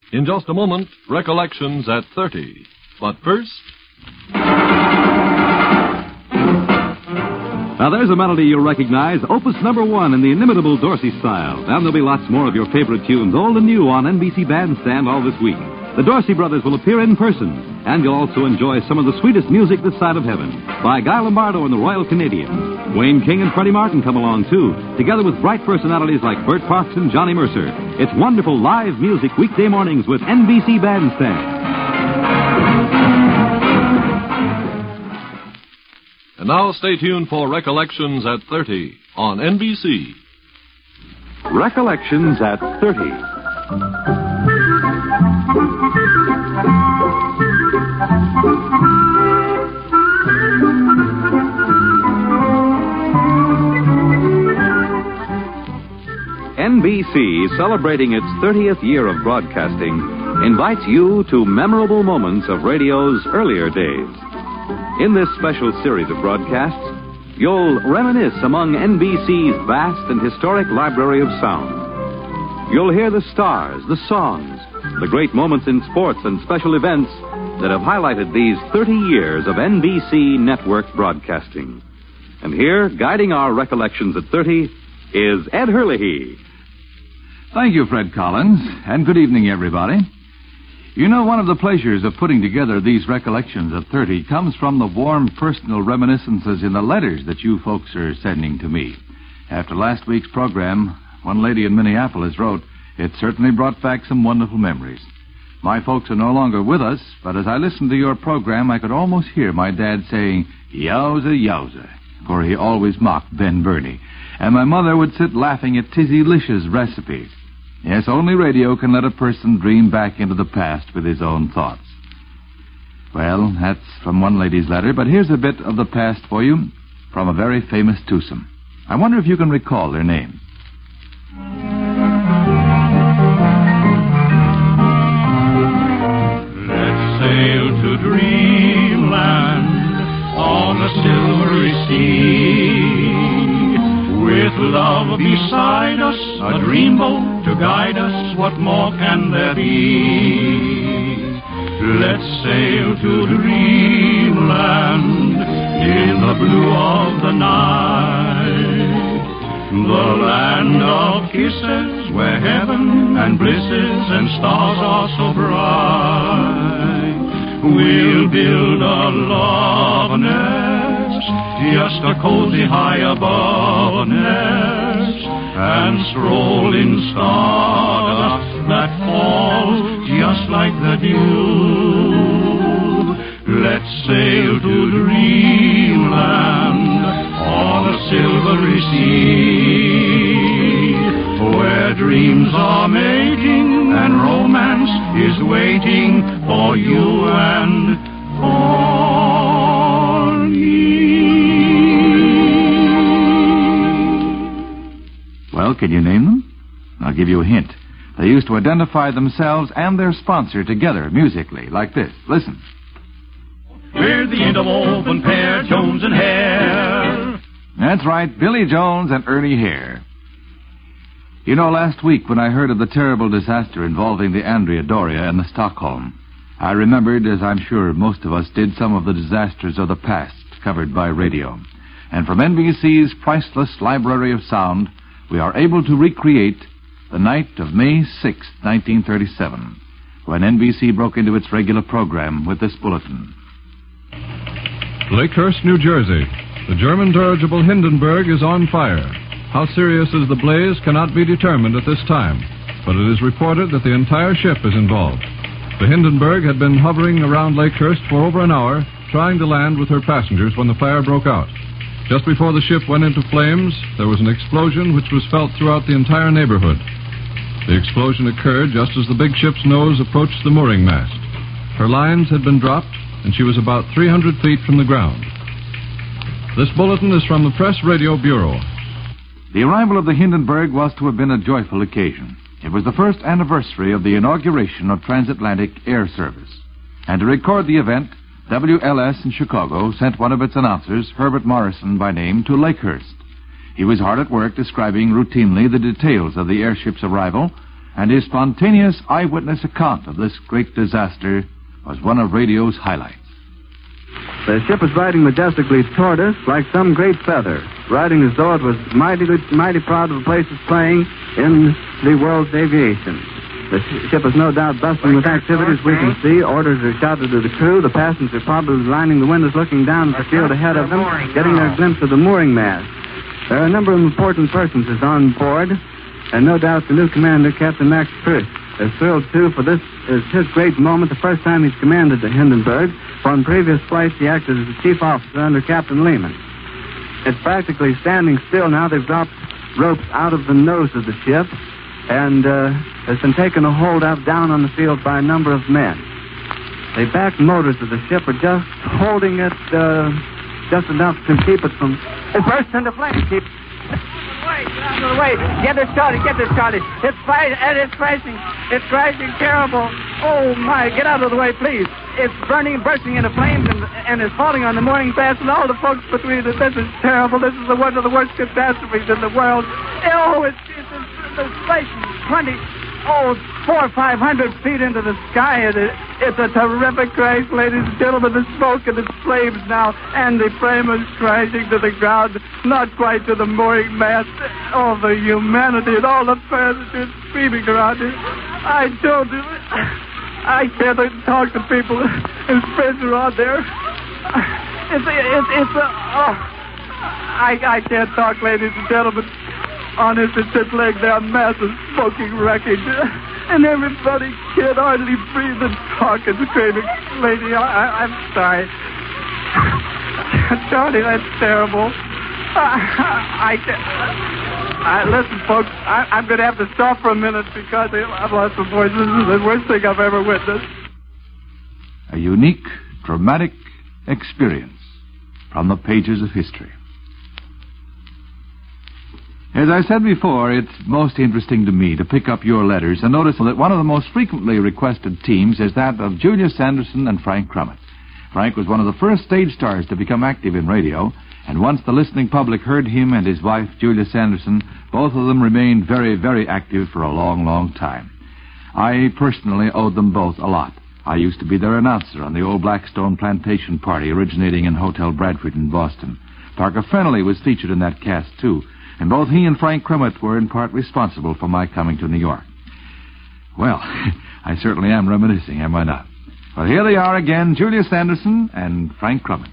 In just a moment, Recollections at 30. But first... Now, there's a melody you'll recognize, Opus number 1 in the inimitable Dorsey style. And there'll be lots more of your favorite tunes, old and new, on NBC Bandstand all this week. The Dorsey brothers will appear in person, and you'll also enjoy some of the sweetest music this side of heaven by Guy Lombardo and the Royal Canadians. Wayne King and Freddie Martin come along, too, together with bright personalities like Bert Parks and Johnny Mercer. It's wonderful live music weekday mornings with NBC Bandstand. And now stay tuned for Recollections at 30 on NBC. Recollections at 30. NBC, celebrating its 30th year of broadcasting, invites you to memorable moments of radio's earlier days. In this special series of broadcasts, you'll reminisce among NBC's vast and historic library of sound. You'll hear the stars, the songs, the great moments in sports and special events that have highlighted these 30 years of NBC network broadcasting. And here, guiding our Recollections at 30, is Ed Herlihy. Thank you, Fred Collins, and good evening, everybody. You know, one of the pleasures of putting together these Recollections at 30 comes from the warm personal reminiscences in the letters that you folks are sending to me. After last week's program, one lady in Minneapolis wrote, "It certainly brought back some wonderful memories. My folks are no longer with us, but as I listened to your program, I could almost hear my dad saying, 'Yowza, yowza,' for he always mocked Ben Burney. And my mother would sit laughing at Tizzy Lish's recipes. Yes, only radio can let a person dream back into the past with his own thoughts." Well, that's from one lady's letter, but here's a bit of the past for you from a very famous twosome. I wonder if you can recall their name. Let's sail to dreamland on a silvery sea, with love beside us, a dreamboat to guide us, what more can there be? Let's sail to dreamland in the blue of the night, the land of kisses where heaven and blisses and stars are so bright. We'll build a love nest, just a cozy high above nest, and stroll in stardust that falls just like the dew. Let's sail to dreamland on a silvery sea, where dreams are making and romance is waiting for you and for me. Well, can you name them? I'll give you a hint. They used to identify themselves and their sponsor together musically, like this. Listen. We're the interwoven pair, Jones and Hare. That's right, Billy Jones and Ernie Hare. You know, last week when I heard of the terrible disaster involving the Andrea Doria and the Stockholm, I remembered, as I'm sure most of us did, some of the disasters of the past covered by radio. And from NBC's priceless library of sound, we are able to recreate the night of May 6, 1937, when NBC broke into its regular program with this bulletin. Lakehurst, New Jersey. The German dirigible Hindenburg is on fire. How serious is the blaze cannot be determined at this time, but it is reported that the entire ship is involved. The Hindenburg had been hovering around Lakehurst for over an hour, trying to land with her passengers when the fire broke out. Just before the ship went into flames, there was an explosion which was felt throughout the entire neighborhood. The explosion occurred just as the big ship's nose approached the mooring mast. Her lines had been dropped, and she was about 300 feet from the ground. This bulletin is from the Press Radio Bureau. The arrival of the Hindenburg was to have been a joyful occasion. It was the first anniversary of the inauguration of transatlantic air service. And to record the event, WLS in Chicago sent one of its announcers, Herbert Morrison by name, to Lakehurst. He was hard at work describing routinely the details of the airship's arrival, and his spontaneous eyewitness account of this great disaster was one of radio's highlights. The ship was riding majestically toward us like some great feather, riding as though it was mighty proud of the place it's playing in the world's aviation. The ship is no doubt bustling with activities we can see. Orders are shouted to the crew. The passengers are probably lining the windows looking down at the field ahead of them, getting their glimpse of the mooring mast. There are a number of important personages on board, and no doubt the new commander, Captain Max Frisch, is thrilled, too, for this is his great moment, the first time he's commanded the Hindenburg, for on previous flights he acted as the chief officer under Captain Lehman. It's practically standing still now. They've dropped ropes out of the nose of the ship, and has been taken a hold of down on the field by a number of men. The back motors of the ship are just holding it just enough to keep it from... It bursts into flames. Get out of the way. Get it started. It's crashing. It's crashing terrible. Oh, my. Get out of the way, please. It's burning, bursting into flames, and it's falling on the mooring mast and all the folks between it. This is terrible. This is one of the worst catastrophes in the world. Oh, it's flashing 400 or 500 feet into the sky. It's a terrific crash, ladies and gentlemen. The smoke and the flames now, and the frame is crashing to the ground, not quite to the mooring mast. All the humanity and all the passengers screaming around it. I can't talk to people. His friends are out there. I can't talk, ladies and gentlemen. Honest, it's just laying there, massive smoking wreckage. And everybody can't hardly breathe and talk and screaming. Lady, I'm sorry. Charlie, that's terrible. I can't. Listen, folks, I'm going to have to stop for a minute because I've lost my voice. This is the worst thing I've ever witnessed. A unique, dramatic experience from the pages of history. As I said before, it's most interesting to me to pick up your letters and notice that one of the most frequently requested teams is that of Julius Sanderson and Frank Crumit. Frank was one of the first stage stars to become active in radio, and once the listening public heard him and his wife, Julia Sanderson, both of them remained very, very active for a long, long time. I personally owed them both a lot. I used to be their announcer on the old Blackstone Plantation party originating in Hotel Bradford in Boston. Parker Fennelly was featured in that cast, too, and both he and Frank Crumit were in part responsible for my coming to New York. Well, I certainly am reminiscing, am I not? Well, here they are again, Julia Sanderson and Frank Crumit.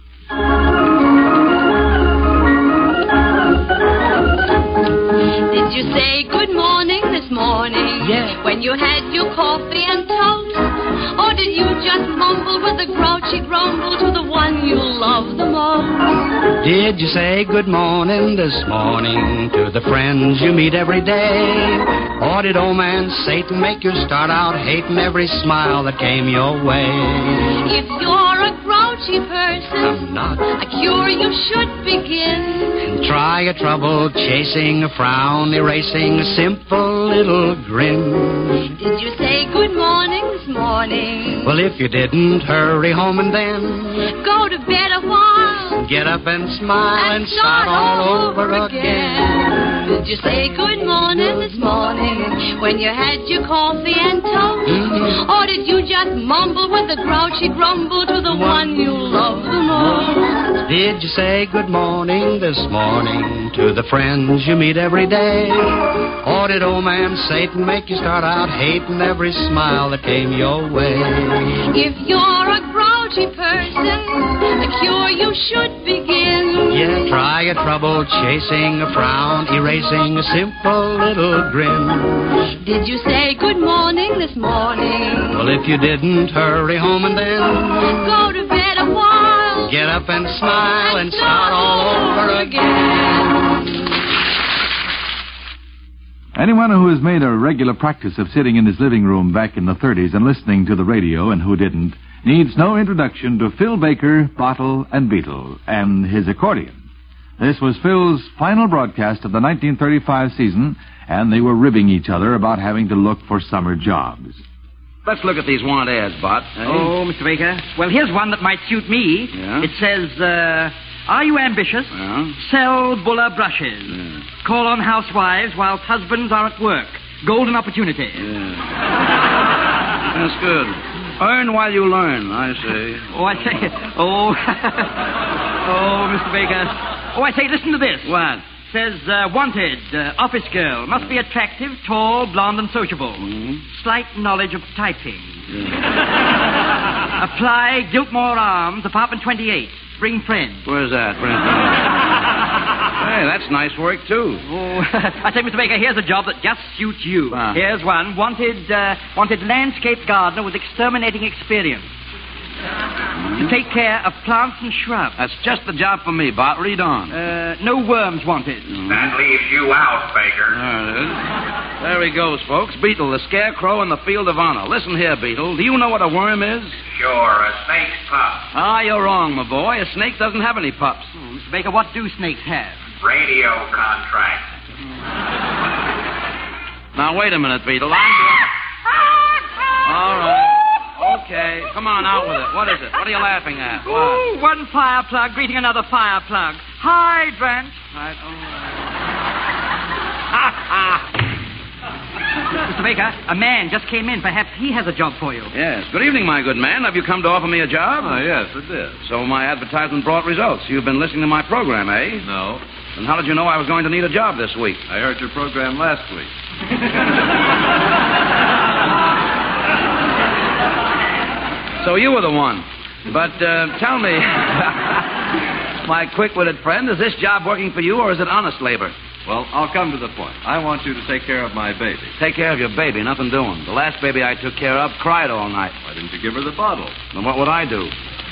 Did you say good morning this morning? Yes. When you had your coffee and toast? Or did you just mumble with a grouchy grumble to the one you love the most? Did you say good morning this morning to the friends you meet every day? Or did old man Satan make you start out hating every smile that came your way? If you're a grouchy person, I'm not. a cure you should begin. Try a trouble chasing a frown, erasing a simple little grin. Did you say good morning this morning? Well, if you didn't, hurry home and then Go to bed a while get up and smile and start all over again. Did you say good morning this morning when you had your coffee and toast? Mm-hmm. Or did you just mumble with a grouchy grumble to the one you love the most? Did you say good morning this morning to the friends you meet every day? Or did old man Satan make you start out hating every smile that came your way? If you're a grouchy person, the cure you should begin. Yeah, try a trouble chasing a frown, erasing a simple little grin. Did you say good morning this morning? Well, if you didn't, hurry home and then Go to bed a while get up and smile and start all over again. Anyone who has made a regular practice of sitting in his living room back in the 30s and listening to the radio, and who didn't, needs no introduction to Phil Baker, Bottle and Beetle, and his accordion. This was Phil's final broadcast of the 1935 season, and they were ribbing each other about having to look for summer jobs. Let's look at these want ads, Bot. Oh, Mr. Baker. Well, here's one that might suit me. Yeah? It says, are you ambitious? Yeah? Sell Buller brushes. Yeah. Call on housewives whilst husbands are at work. Golden opportunity. Yeah. That's good. Earn while you learn, I say. Oh, I say. Oh. Oh, Mr. Baker. Oh, I say, listen to this. What? Says, wanted, office girl. Must be attractive, tall, blonde, and sociable. Mm-hmm. Slight knowledge of typing. Yeah. Apply, Giltmore Arms, apartment 28. Bring friends. Where's that? Hey, that's nice work, too. Oh, I say, Mr. Baker, here's a job that just suits you. Here's one. Wanted landscape gardener with exterminating experience. To take care of plants and shrubs. That's just the job for me, Bart. Read on. No worms wanted. That leaves you out, Baker. There it is. There he goes, folks. Beetle, the scarecrow in the field of honor. Listen here, Beetle. Do you know what a worm is? Sure, a snake's pup. Ah, you're wrong, my boy. A snake doesn't have any pups. Oh, Mr. Baker, what do snakes have? Radio contracts. Now, wait a minute, Beetle. All right. Okay. Come on, out with it. What is it? What are you laughing at? What? Ooh, one fire plug greeting another fire plug. Hydrant. Right. Mr. Baker, a man just came in. Perhaps he has a job for you. Yes. Good evening, my good man. Have you come to offer me a job? Yes, it did. So my advertisement brought results. You've been listening to my program, eh? No. Then how did you know I was going to need a job this week? I heard your program last week. So you were the one. But tell me, my quick-witted friend, is this job working for you or is it honest labor? Well, I'll come to the point. I want you to take care of my baby. Take care of your baby, nothing doing. The last baby I took care of cried all night. Why didn't you give her the bottle? Then what would I do?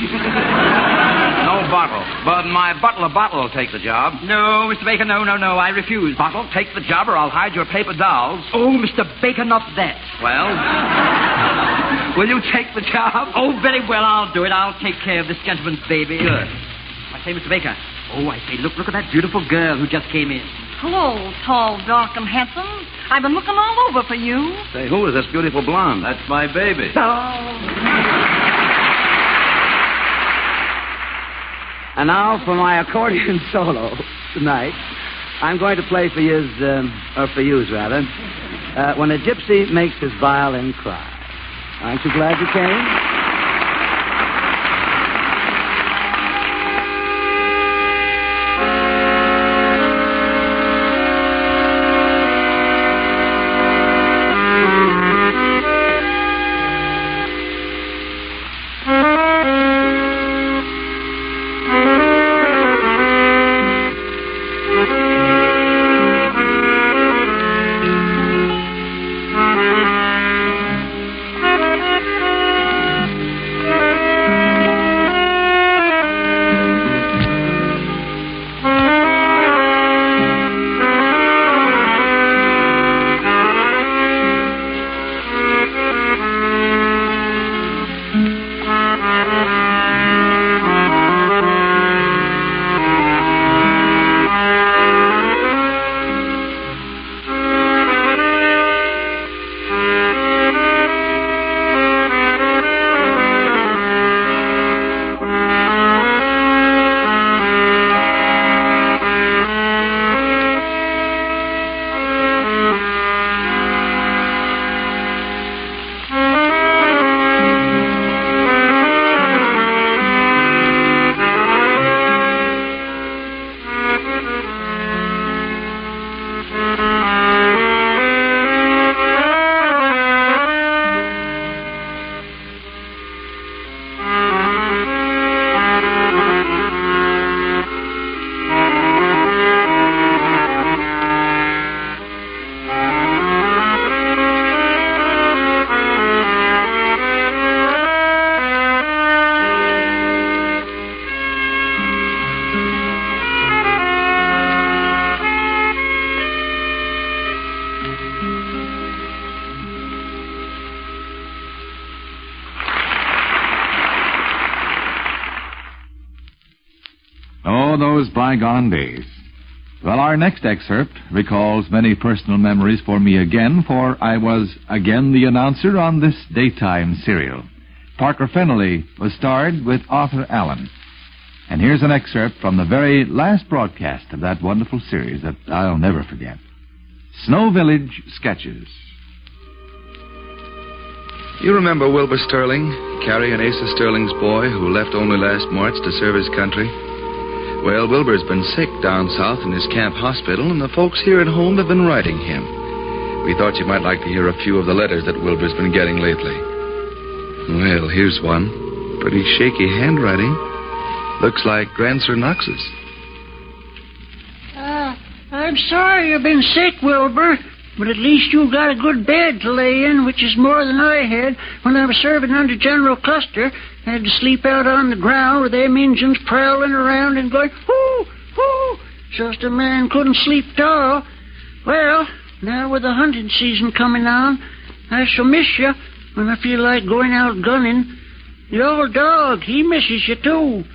No bottle. But my butler Bottle will take the job. No, Mr. Baker, no. I refuse. Bottle, take the job or I'll hide your paper dolls. Oh, Mr. Baker, not that. Well, will you take the job? Oh, very well, I'll do it. I'll take care of this gentleman's baby. Good. I say, Mr. Baker. Oh, I say, look at that beautiful girl who just came in. Hello, tall, dark, and handsome. I've been looking all over for you. Say, who is this beautiful blonde? That's my baby. Oh. And now for my accordion solo tonight. I'm going to play for yous, rather. When a gypsy makes his violin cry. Aren't you glad you came? Oh, those bygone days. Well, our next excerpt recalls many personal memories for me again, for I was again the announcer on this daytime serial. Parker Fennelly was starred with Arthur Allen. And here's an excerpt from the very last broadcast of that wonderful series that I'll never forget. Snow Village Sketches. You remember Wilbur Sterling, Carrie and Asa Sterling's boy who left only last March to serve his country? Well, Wilbur's been sick down south in his camp hospital, and the folks here at home have been writing him. We thought you might like to hear a few of the letters that Wilbur's been getting lately. Well, here's one. Pretty shaky handwriting. Looks like Grandsir Knox's. I'm sorry you've been sick, Wilbur, but at least you've got a good bed to lay in, which is more than I had when I was serving under General Custer. I had to sleep out on the ground with them Injuns prowling around and going, whoo, whoo, so's the man couldn't sleep at all. Well, now with the hunting season coming on, I shall miss you when I feel like going out gunning. The old dog, he misses you too.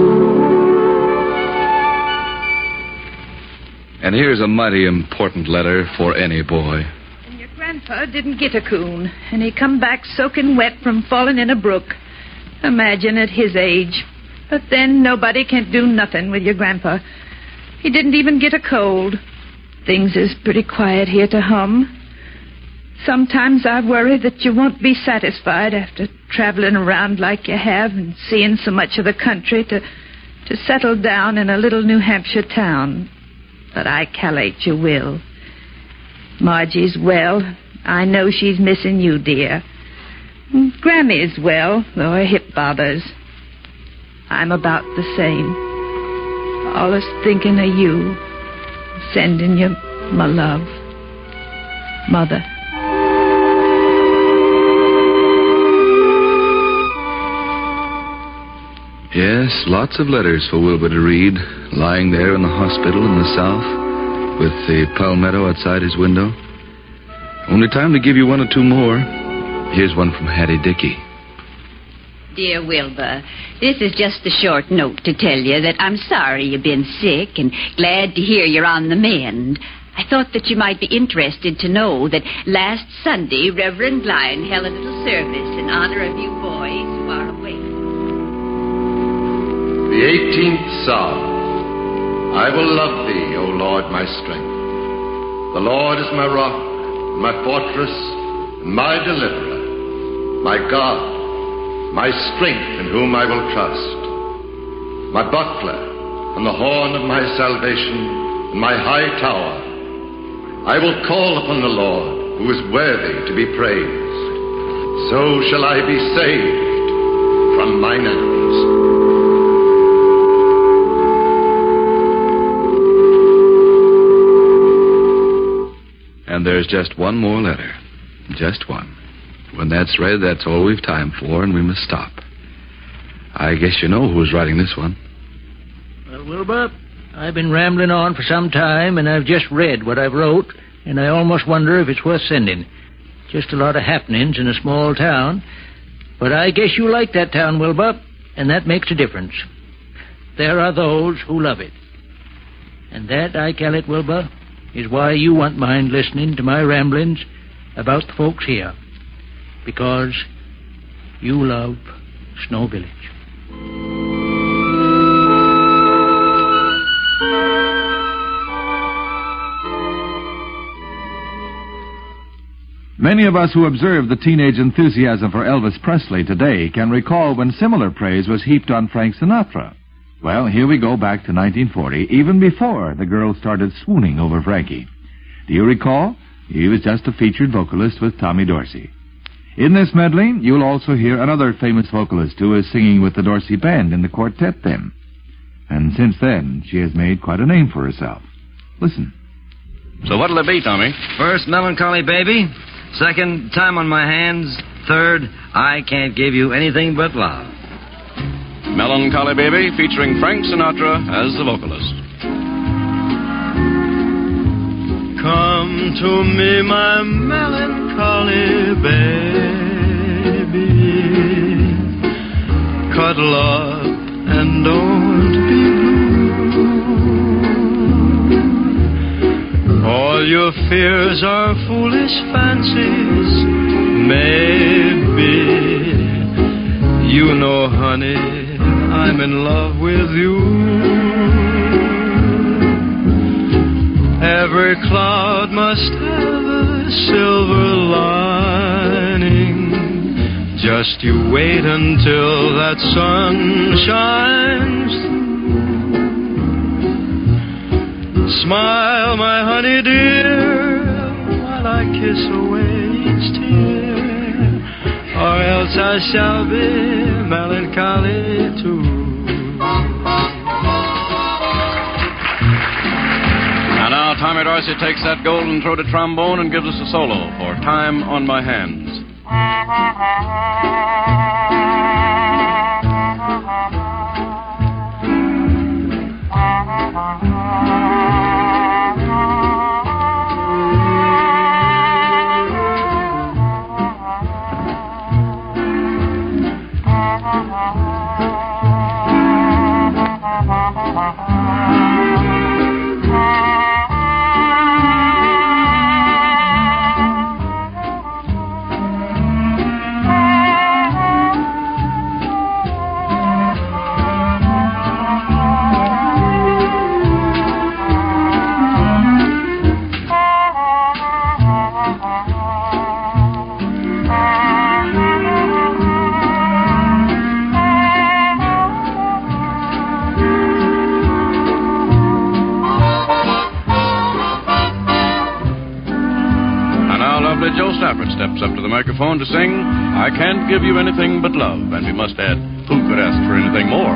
And here's a mighty important letter for any boy. And your grandpa didn't get a coon, and he come back soaking wet from falling in a brook. Imagine at his age. But then nobody can do nothing with your grandpa. He didn't even get a cold. Things is pretty quiet here to hum. Sometimes I worry that you won't be satisfied after traveling around like you have and seeing so much of the country to settle down in a little New Hampshire town. But I calculate you will. Margie's well. I know she's missing you, dear. Grammy's well, though her hip bothers. I'm about the same. Always thinking of you. Sending you my love. Mother. Yes, lots of letters for Wilbur to read, lying there in the hospital in the south, with the palmetto outside his window. Only time to give you one or two more. Here's one from Hattie Dickey. Dear Wilbur, this is just a short note to tell you that I'm sorry you've been sick and glad to hear you're on the mend. I thought that you might be interested to know that last Sunday, Reverend Lyon held a little service in honor of you boys who are away. The 18th Psalm. I will love thee, O Lord, my strength. The Lord is my rock, my fortress, and my deliverer, my God, my strength in whom I will trust, my buckler and the horn of my salvation, and my high tower. I will call upon the Lord, who is worthy to be praised. So shall I be saved from mine enemies. And there's just one more letter. Just one. When that's read, that's all we've time for, and we must stop. I guess you know who's writing this one. Well, Wilbur, I've been rambling on for some time, and I've just read what I've wrote, and I almost wonder if it's worth sending. Just a lot of happenings in a small town. But I guess you like that town, Wilbur, and that makes a difference. There are those who love it. And that, I call it, Wilbur, is why you won't mind listening to my ramblings about the folks here. Because you love Snow Village. Many of us who observe the teenage enthusiasm for Elvis Presley today can recall when similar praise was heaped on Frank Sinatra. Well, here we go back to 1940, even before the girls started swooning over Frankie. Do you recall? He was just a featured vocalist with Tommy Dorsey. In this medley, you'll also hear another famous vocalist who is singing with the Dorsey Band in the quartet then. And since then, she has made quite a name for herself. Listen. So what'll it be, Tommy? First, Melancholy Baby. Second, Time on My Hands. Third, I Can't Give You Anything But Love. Melancholy Baby, featuring Frank Sinatra as the vocalist. Come to me, my melancholy baby. Cuddle up and don't be blue. All your fears are foolish fancies, maybe. You know, honey, I'm in love with you. Every cloud cloud must have a silver lining. Just you wait until that sun shines through. Smile, my honey dear, while I kiss away each tear, or else I shall be melancholy too. And now Tommy Dorsey takes that golden-throated trombone and gives us a solo for Time on My Hands. Joe Stafford steps up to the microphone to sing I Can't Give You Anything But Love, and we must add, who could ask for anything more?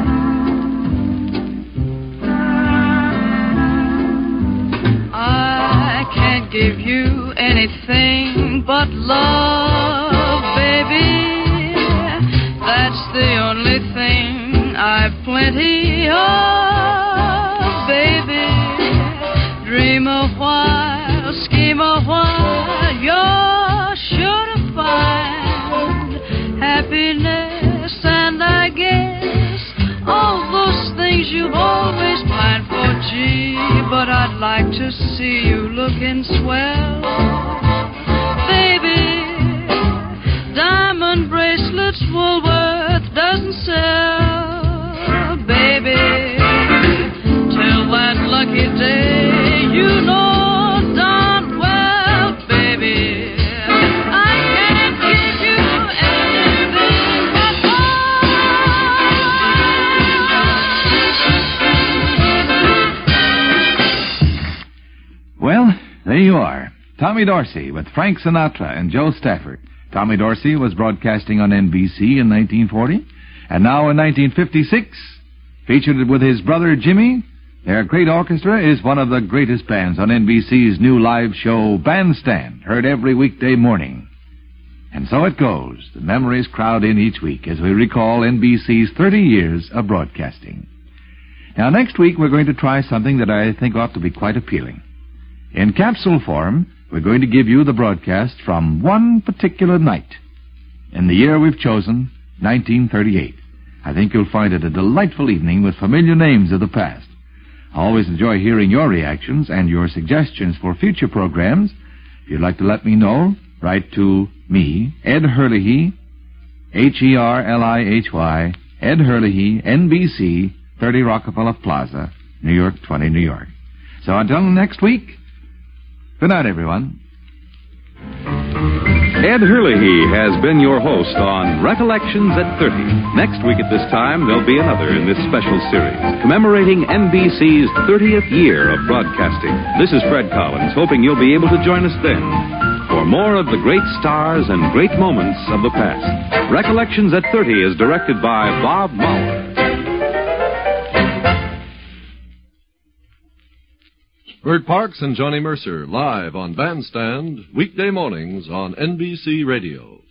I can't give you anything but love, baby. That's the only thing I've plenty of, baby. Dream a while, scheme a while, you're sure to find happiness, and I guess all those things you've always planned for. Gee, but I'd like to see you looking swell, baby. Diamond bracelets Woolworth doesn't sell, baby. Till that lucky day, you know darn well, baby, I can't give you anything but love. Well, there you are. Tommy Dorsey with Frank Sinatra and Joe Stafford. Tommy Dorsey was broadcasting on NBC in 1940, and now in 1956, featured with his brother Jimmy. Their great orchestra is one of the greatest bands on NBC's new live show, Bandstand, heard every weekday morning. And so it goes. The memories crowd in each week as we recall NBC's 30 years of broadcasting. Now, next week, we're going to try something that I think ought to be quite appealing. In capsule form, we're going to give you the broadcast from one particular night in the year we've chosen, 1938. I think you'll find it a delightful evening with familiar names of the past. I always enjoy hearing your reactions and your suggestions for future programs. If you'd like to let me know, write to me, Ed Herlihy, Herlihy, Ed Herlihy, NBC, 30 Rockefeller Plaza, New York, 20, New York. So until next week, good night, everyone. Ed Herlihy has been your host on Recollections at 30. Next week at this time, there'll be another in this special series, commemorating NBC's 30th year of broadcasting. This is Fred Collins, hoping you'll be able to join us then for more of the great stars and great moments of the past. Recollections at 30 is directed by Bob Muller. Bert Parks and Johnny Mercer, live on Bandstand, weekday mornings on NBC Radio.